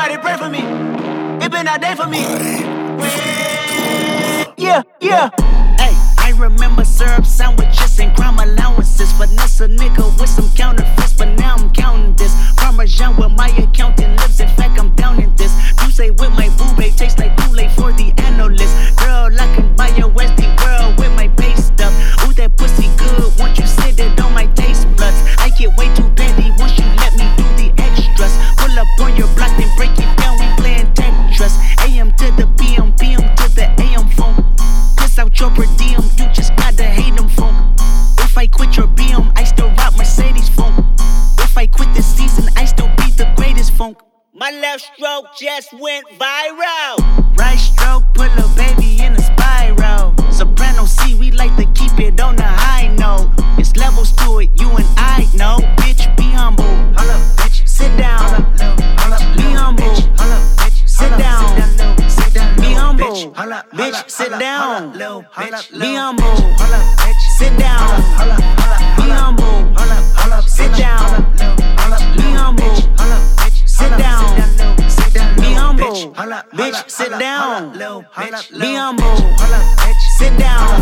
Somebody pray for me. It been a day for me. Yeah, yeah. Hey, I remember syrup sandwiches and crime allowances. Finesse a nigga with some counterfeits, but now I'm counting this. Parmesan with my accountant lips. In fact, I'm down in this. You say with my boo babe tastes like Kool-Aid for the analyst. Girl, I can buy your Westie world with my base stuff. Ooh, that pussy good. Once you sit it on my taste buds, I get way too petty once you let me do the extras. Pull up on your block, then break it down. We playing Tetris. AM to the PM, PM to the AM phone. Piss out your per diem, you just gotta hate them funk. If I quit your BM, I still rock Mercedes funk. If I quit this season, I still be the greatest funk. My left stroke just went viral. Right stroke put a baby in a spiral. Soprano C, we like to keep it on the high note. It's levels to it, you and I know. Bitch, be humble. Hold up, bitch. Sit down. Be humble. Sit down. Be humble. Bitch, sit down. Be humble. Sit down. Be humble. Sit down. Be humble. Sit down. Be humble. Bitch, sit down. Be humble. Sit down.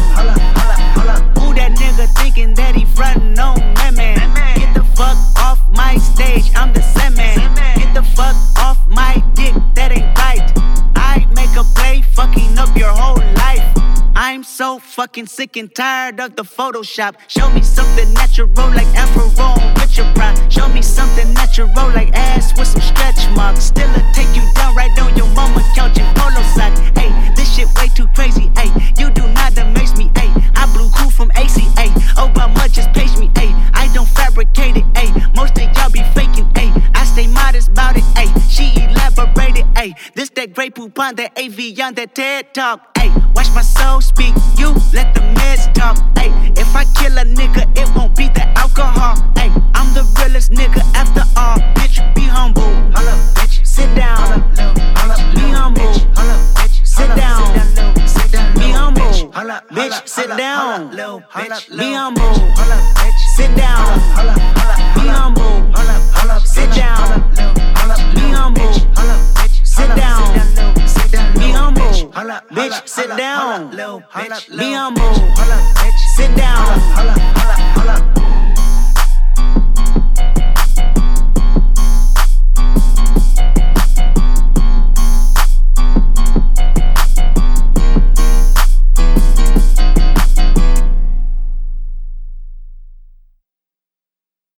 Who that nigga thinking that he frontin' on that man? Get the fuck off my stage, I'm the same man. Get the fuck off my dick, that ain't right. I make a play, fucking up your whole life. I'm so fucking sick and tired of the Photoshop. Show me something natural like Afro with your pride. Show me something natural like ass with some stretch marks. Still'll take you down right on your mama couch in polo sock. Hey, this shit way too crazy. Hey, you do not amaze me. Hey, I blew cool from ACA. Obama just page me. Hey, I don't fabricate it. Hey, most of y'all be faking. Hey, I stay modest about it. Hey, she elaborated. Hey, this that Grey Poupon, that AV on that TED Talk. Hey, watch my soul speak. You let the meds talk. Hey, if I kill a nigga, it won't be the alcohol. Hey, I'm the realest nigga after all. Bitch, be humble. Bitch, sit down. Be humble. Sit down. Be humble. Bitch, sit down. Be humble. Sit down. Be humble. Sit down. Be humble. Sit down. Be humble. Bitch, sit down. Be humble. Sit down.